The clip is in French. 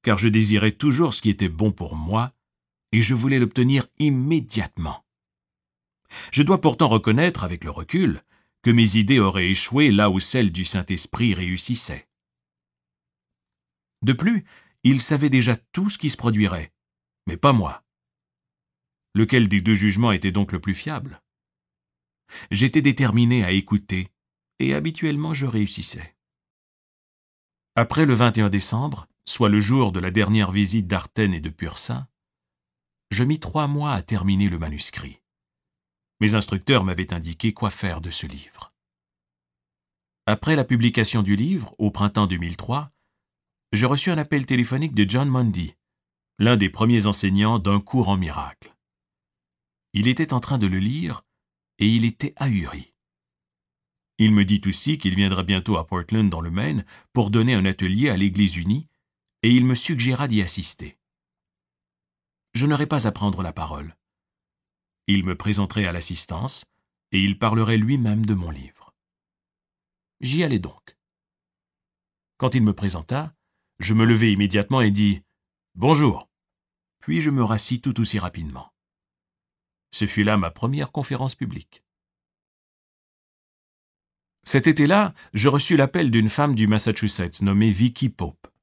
car je désirais toujours ce qui était bon pour moi, et je voulais l'obtenir immédiatement. Je dois pourtant reconnaître, avec le recul, que mes idées auraient échoué là où celles du Saint-Esprit réussissaient. De plus, il savait déjà tout ce qui se produirait, mais pas moi. Lequel des deux jugements était donc le plus fiable? J'étais déterminé à écouter, et habituellement je réussissais. Après le 21 décembre, soit le jour de la dernière visite d'Artène et de Pur-Saint, je mis 3 mois à terminer le manuscrit. Mes instructeurs m'avaient indiqué quoi faire de ce livre. Après la publication du livre, au printemps 2003, je reçus un appel téléphonique de John Mundy, l'un des premiers enseignants d'un cours en miracles. Il était en train de le lire et il était ahuri. Il me dit aussi qu'il viendra bientôt à Portland dans le Maine pour donner un atelier à l'Église unie et il me suggéra d'y assister. Je n'aurais pas à prendre la parole. Il me présenterait à l'assistance et il parlerait lui-même de mon livre. J'y allai donc. Quand il me présenta, je me levai immédiatement et dis « Bonjour », puis je me rassis tout aussi rapidement. Ce fut là ma première conférence publique. Cet été-là, je reçus l'appel d'une femme du Massachusetts nommée Vicky Pope.